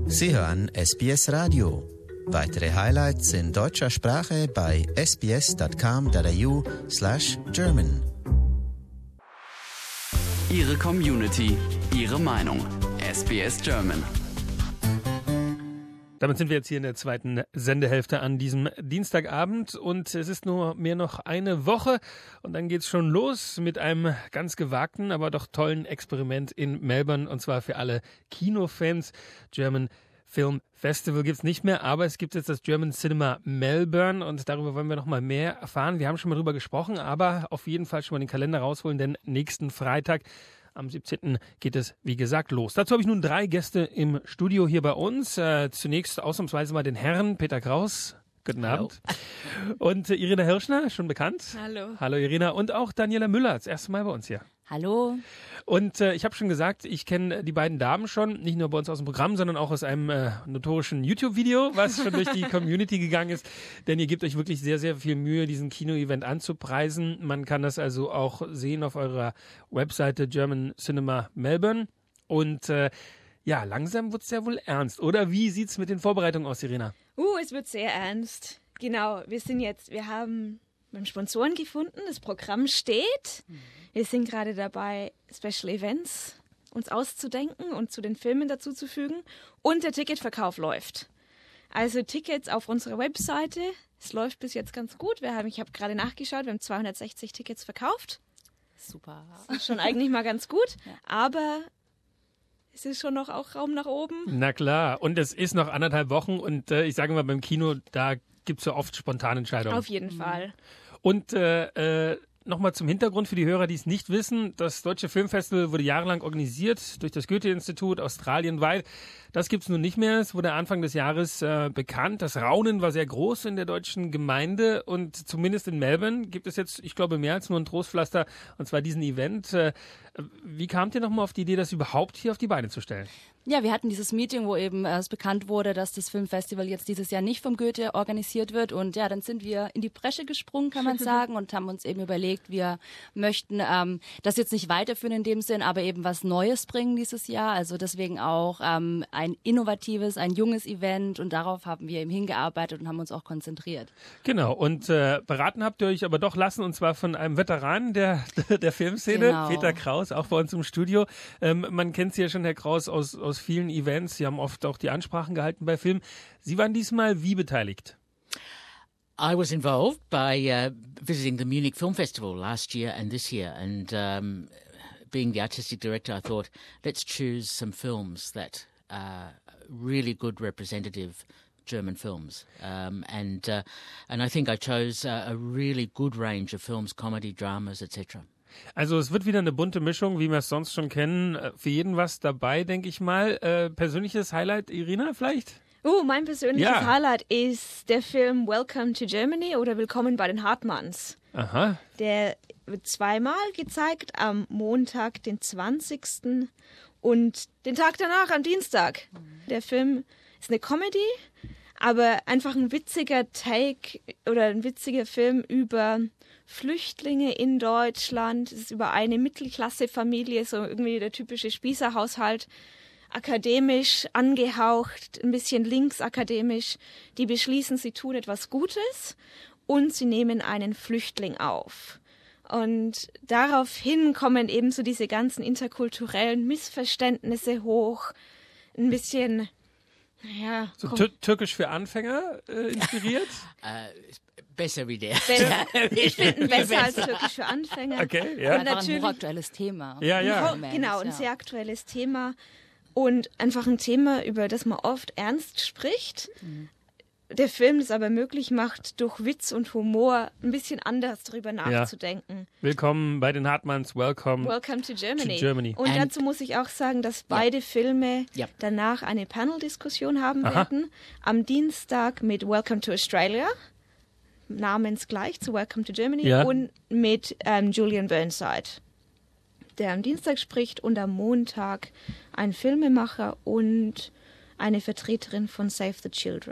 Sie hören SBS Radio. Weitere Highlights in deutscher Sprache bei sbs.com.au/German. Ihre Community, Ihre Meinung. SBS German. Damit sind wir jetzt hier in der zweiten Sendehälfte an diesem Dienstagabend und es ist nur mehr noch eine Woche und dann geht's schon los mit einem ganz gewagten, aber doch tollen Experiment in Melbourne und zwar für alle Kinofans. German Film Festival gibt's nicht mehr, aber es gibt jetzt das German Cinema Melbourne und darüber wollen wir noch mal mehr erfahren. Wir haben schon mal drüber gesprochen, aber auf jeden Fall schon mal den Kalender rausholen, denn nächsten Freitag am 17. geht es, wie gesagt, los. Dazu habe ich nun 3 Gäste im Studio hier bei uns. Zunächst ausnahmsweise mal den Herrn Peter Kraus. Guten Abend. Und Irina Hirschner, schon bekannt. Hallo. Hallo Irina. Und auch Daniela Müller, das erste Mal bei uns hier. Hallo. Und ich habe schon gesagt, ich kenne die beiden Damen schon, nicht nur bei uns aus dem Programm, sondern auch aus einem notorischen YouTube-Video, was schon durch die Community gegangen ist. Denn ihr gebt euch wirklich sehr, sehr viel Mühe, diesen Kino-Event anzupreisen. Man kann das also auch sehen auf eurer Webseite German Cinema Melbourne. Und ja, langsam wird's ja wohl ernst. Oder wie sieht's mit den Vorbereitungen aus, Irina? Es wird sehr ernst. Genau, wir haben Sponsoren gefunden, das Programm steht. Wir sind gerade dabei, Special Events uns auszudenken und zu den Filmen dazu zu fügen. Und der Ticketverkauf läuft. Also Tickets auf unserer Webseite. Es läuft bis jetzt ganz gut. Ich habe gerade nachgeschaut, wir haben 260 Tickets verkauft. Super. Das ist schon eigentlich mal ganz gut. Ja. Aber es ist schon noch auch Raum nach oben. Na klar. Und es ist noch 1,5 Wochen und ich sage mal, beim Kino, da gibt's ja oft spontane Entscheidungen. Auf jeden Fall. Und nochmal zum Hintergrund für die Hörer, die es nicht wissen. Das Deutsche Filmfestival wurde jahrelang organisiert durch das Goethe-Institut australienweit. Das gibt's nun nicht mehr. Es wurde Anfang des Jahres bekannt. Das Raunen war sehr groß in der deutschen Gemeinde und zumindest in Melbourne gibt es jetzt, ich glaube, mehr als nur ein Trostpflaster und zwar diesen Event. Wie kamt ihr nochmal auf die Idee, das überhaupt hier auf die Beine zu stellen? Ja, wir hatten dieses Meeting, wo eben es bekannt wurde, dass das Filmfestival jetzt dieses Jahr nicht vom Goethe organisiert wird. Und ja, dann sind wir in die Bresche gesprungen, kann man sagen, und haben uns eben überlegt, wir möchten das jetzt nicht weiterführen in dem Sinn, aber eben was Neues bringen dieses Jahr. Also deswegen auch ein innovatives, ein junges Event und darauf haben wir eben hingearbeitet und haben uns auch konzentriert. Genau, und beraten habt ihr euch aber doch lassen, und zwar von einem Veteranen der Filmszene, Genau. Peter Kraus, auch bei uns im Studio. Man kennt Sie ja schon, Herr Kraus, aus vielen Events. Sie haben oft auch die Ansprachen gehalten bei Filmen. Sie waren diesmal wie beteiligt? I was involved by visiting the Munich Film Festival last year and this year, and being the artistic director, I thought, let's choose some films that are really good representative German films, and I think I chose a really good range of films, comedy, dramas, etc. Also es wird wieder eine bunte Mischung, wie wir es sonst schon kennen. Für jeden was dabei, denke ich mal. Persönliches Highlight, Irina, vielleicht? Mein persönliches Highlight ist der Film Welcome to Germany oder Willkommen bei den Hartmanns. Aha. Der wird 2-mal gezeigt, am Montag, den 20. und den Tag danach, am Dienstag. Der Film ist eine Comedy, aber einfach ein witziger Take oder ein witziger Film über Flüchtlinge in Deutschland. Es ist über eine Mittelklassefamilie, so irgendwie der typische Spießerhaushalt, akademisch angehaucht, ein bisschen linksakademisch. Die beschließen, sie tun etwas Gutes und sie nehmen einen Flüchtling auf. Und daraufhin kommen eben so diese ganzen interkulturellen Missverständnisse hoch. Ein bisschen, So türkisch für Anfänger inspiriert? Besser wie der. Ich finde ihn besser als Türkisch für Anfänger. Okay, ja. Aber Einfach ein natürlich, hochaktuelles Thema. Ja. Genau, ein sehr aktuelles Thema und einfach ein Thema, über das man oft ernst spricht. Der Film das aber möglich macht, durch Witz und Humor ein bisschen anders darüber nachzudenken. Willkommen bei den Hartmanns, welcome to Germany. to Germany. Und dazu muss ich auch sagen, dass beide Filme danach eine Panel-Diskussion haben werden. Am Dienstag mit Welcome to Australia, namensgleich zu Welcome to Germany, und mit Julian Burnside, der am Dienstag spricht, und am Montag ein Filmemacher und eine Vertreterin von Save the Children.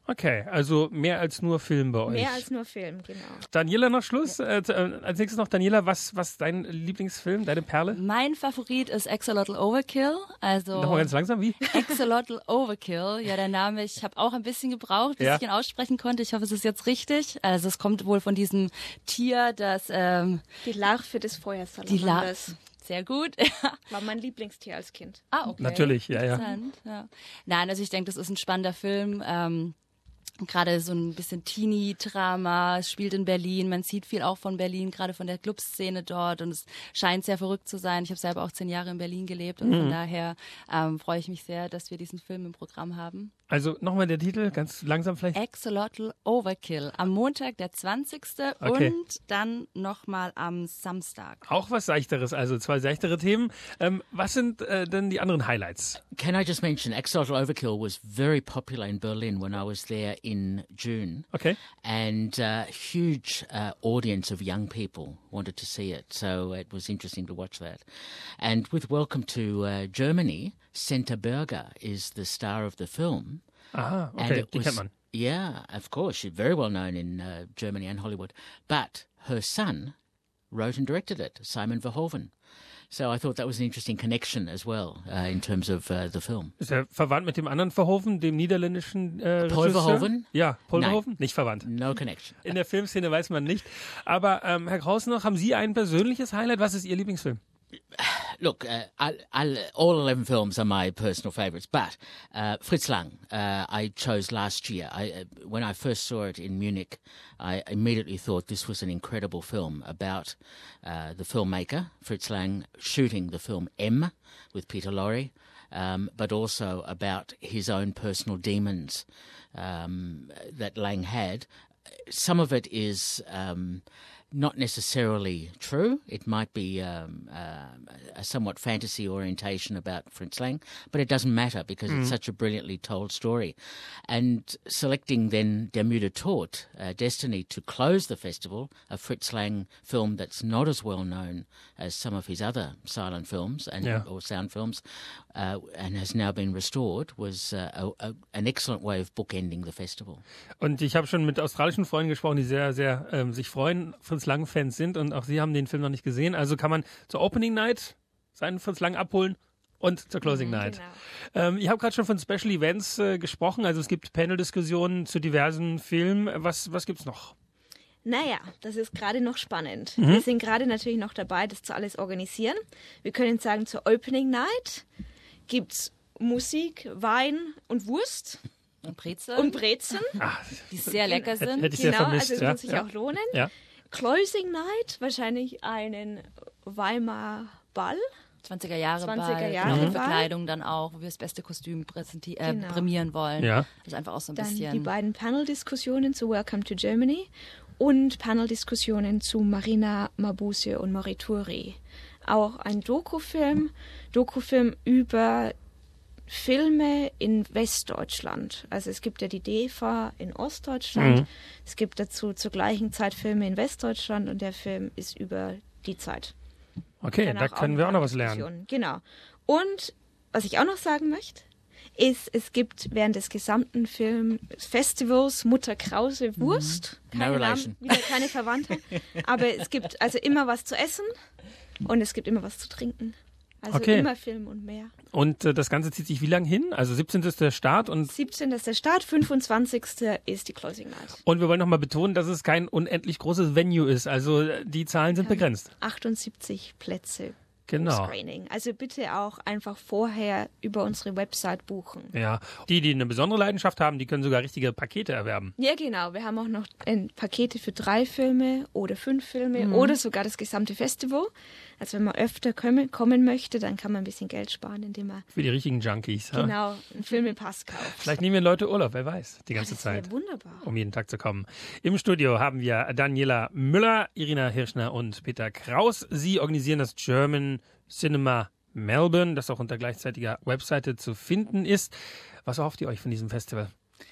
Okay, also mehr als nur Film bei euch. Mehr als nur Film, genau. Daniela, noch Schluss. Als nächstes noch Daniela, was dein Lieblingsfilm, deine Perle? Mein Favorit ist Axolotl Overkill. Also Nochmal ganz langsam, wie? Axolotl Overkill. Ja, der Name, ich habe auch ein bisschen gebraucht, bis ich ihn aussprechen konnte. Ich hoffe, es ist jetzt richtig. Also es kommt wohl von diesem Tier, das... die Larve des Feuersalamanders. Sehr gut. War mein Lieblingstier als Kind. Ah, okay. Natürlich, ja. Interessant, ja. Nein, also ich denke, das ist ein spannender Film. Gerade so ein bisschen Teenie-Drama, es spielt in Berlin, man sieht viel auch von Berlin, gerade von der Clubszene dort und es scheint sehr verrückt zu sein. Ich habe selber auch 10 Jahre in Berlin gelebt und von daher freue ich mich sehr, dass wir diesen Film im Programm haben. Also nochmal der Titel, ganz langsam vielleicht. Axolotl Overkill, am Montag der 20. Okay. Und dann nochmal am Samstag. Auch was Seichteres, also 2 seichtere Themen. Was sind denn die anderen Highlights? Can I just mention, Axolotl Overkill was very popular in Berlin when I was there in June. Okay. And huge audience of young people wanted to see it. So it was interesting to watch that. And with Welcome to Germany, Senta Berger is the star of the film. Aha, And okay, it die was- kennt man. Yeah, of course. She's very well known in Germany and Hollywood. But her son wrote and directed it, Simon Verhoeven. So I thought that was an interesting connection as well in terms of the film. Ist er verwandt mit dem anderen Verhoeven, dem niederländischen Regisseur? Verhoeven? Ja, Paul Nein. Verhoeven? Nicht verwandt. No connection. In der Filmszene weiß man nicht. Aber Herr Kraus noch, haben Sie ein persönliches Highlight? Was ist Ihr Lieblingsfilm? Look, all 11 films are my personal favourites, but Fritz Lang, I chose last year. When I first saw it in Munich, I immediately thought this was an incredible film about the filmmaker, Fritz Lang, shooting the film M with Peter Lorre, but also about his own personal demons that Lang had. Some of it is not necessarily true. It might be a somewhat fantasy orientation about Fritz Lang, but it doesn't matter because it's such a brilliantly told story. And selecting then Der müde Tod, Destiny, to close the festival, a Fritz Lang film that's not as well known as some of his other silent films or sound films, and has now been restored, was an excellent way of bookending the festival. Und ich habe schon mit australischen Freunden gesprochen, die sehr, sehr sich freuen, Fritz Lang-Fans sind und auch Sie haben den Film noch nicht gesehen. Also kann man zur Opening Night seinen Fritz Lang abholen und zur Closing Night. Genau. Ich habe gerade schon von Special Events gesprochen, also es gibt Panel-Diskussionen zu diversen Filmen. Was gibt's noch? Naja, das ist gerade noch spannend. Wir sind gerade natürlich noch dabei, das zu alles organisieren. Wir können sagen, zur Opening Night gibt's Musik, Wein und Wurst Und Brezeln, und Brezen. die sehr lecker sind. Hätte ich sehr Genau, vermisst. also es ja. wird sich auch lohnen. Ja. Closing Night, wahrscheinlich einen Weimar Ball. 20er Jahre 20er Jahre Ball, Ball. Verkleidung dann auch, wo wir das beste Kostüm Genau. prämieren wollen. Ja. Das ist einfach auch so ein Dann die bisschen... beiden Panel-Diskussionen zu Welcome to Germany und Panel-Diskussionen zu Marina Mabuse und Morituri. Auch ein Dokufilm über Filme in Westdeutschland. Also es gibt ja die DEFA in Ostdeutschland. Es gibt dazu zur gleichen Zeit Filme in Westdeutschland und der Film ist über die Zeit. Okay, Danach da können wir auch noch was lernen. Diskussionen. Genau. Und was ich auch noch sagen möchte, ist, es gibt während des gesamten Filmfestivals Mutter Krause Wurst. Keine No relation. Namen, wieder keine Verwandte. Aber es gibt also immer was zu essen und es gibt immer was zu trinken. Also Okay. immer Film und mehr. Und das Ganze zieht sich wie lang hin? Also 17. ist der Start und 17. ist der Start, 25. ist die Closing Night. wir wollen nochmal betonen, dass es kein unendlich großes Venue ist. Also die Zahlen sind begrenzt. 78 Plätze Genau. Screening. Also bitte auch einfach vorher über unsere Website buchen. Ja, die eine besondere Leidenschaft haben, die können sogar richtige Pakete erwerben. Ja, genau. Wir haben auch noch Pakete für 3 Filme oder 5 Filme oder sogar das gesamte Festival. Also wenn man öfter kommen möchte, dann kann man ein bisschen Geld sparen, indem man Für die richtigen Junkies. Ja? genau einen Filmepass kauft. Vielleicht nehmen wir Leute Urlaub, wer weiß, die ganze Das Zeit, wäre wunderbar. um jeden Tag zu kommen. Im Studio haben wir Daniela Müller, Irina Hirschner und Peter Kraus. Sie organisieren das German Cinema Melbourne, das auch unter gleichzeitiger Webseite zu finden ist. Was erhofft ihr euch von diesem Festival?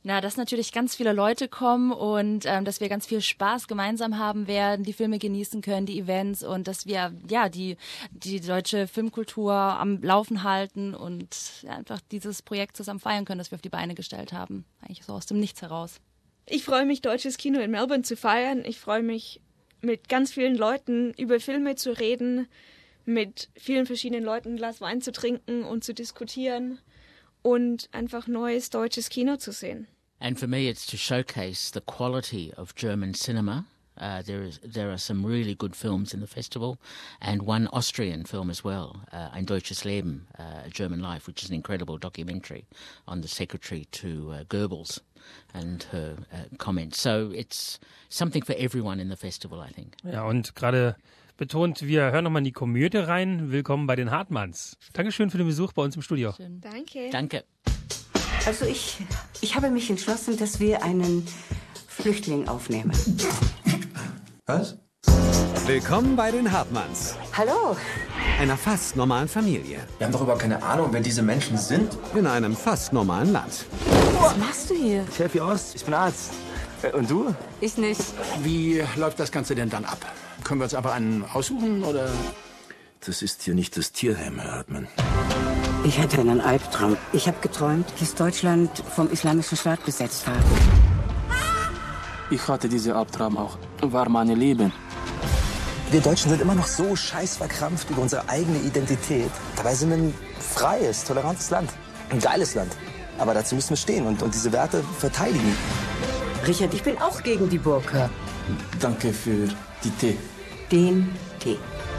Na, dass natürlich ganz viele Leute kommen und dass wir ganz viel Spaß gemeinsam haben werden, die Filme genießen können, die Events und dass wir die deutsche Filmkultur am Laufen halten und einfach dieses Projekt zusammen feiern können, das wir auf die Beine gestellt haben. Eigentlich so aus dem Nichts heraus. Ich freue mich, deutsches Kino in Melbourne zu feiern. Ich freue mich, mit ganz vielen Leuten über Filme zu reden, mit vielen verschiedenen Leuten ein Glas Wein zu trinken und zu diskutieren und einfach neues deutsches Kino zu sehen. And for me, it's to showcase the quality of German cinema. There are some really good films in the festival, and one Austrian film as well, Ein deutsches Leben, A German Life, which is an incredible documentary on the secretary to Goebbels and her comments. So it's something for everyone in the festival, I think. Ja, und gerade betont, wir hören nochmal in die Komödie rein. Willkommen bei den Hartmanns. Dankeschön für den Besuch bei uns im Studio. Schön. Danke. Danke. Also ich habe mich entschlossen, dass wir einen Flüchtling aufnehmen. Was? Willkommen bei den Hartmanns. Hallo. Einer fast normalen Familie. Wir haben doch überhaupt keine Ahnung, wer diese Menschen sind. In einem fast normalen Land. Was machst du hier? Ich helfe dir aus, ich bin Arzt. Und du? Ich nicht. Wie läuft das Ganze denn dann ab? Können wir uns aber einen aussuchen, oder? Das ist hier nicht das Tierheim, Herr Hartmann. Ich hatte einen Albtraum. Ich habe geträumt, dass Deutschland vom Islamischen Staat besetzt war. Ich hatte diesen Albtraum auch. War mein Leben. Wir Deutschen sind immer noch so scheiß verkrampft über unsere eigene Identität. Dabei sind wir ein freies, tolerantes Land. Ein geiles Land. Aber dazu müssen wir stehen und diese Werte verteidigen. Richard, ich bin auch gegen die Burka. Danke für die Tee. Den Tee.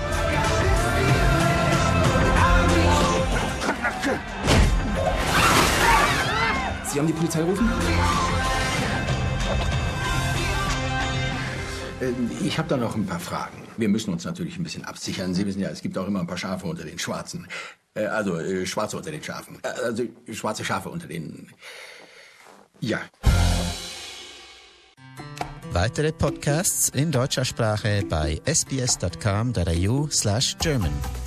Sie haben die Polizei gerufen? Ich habe da noch ein paar Fragen. Wir müssen uns natürlich ein bisschen absichern. Sie wissen ja, es gibt auch immer ein paar Schafe unter den Schwarzen. Schwarze unter den Schafen. Also schwarze Schafe unter den... Ja. Weitere Podcasts in deutscher Sprache bei sbs.com.au/German.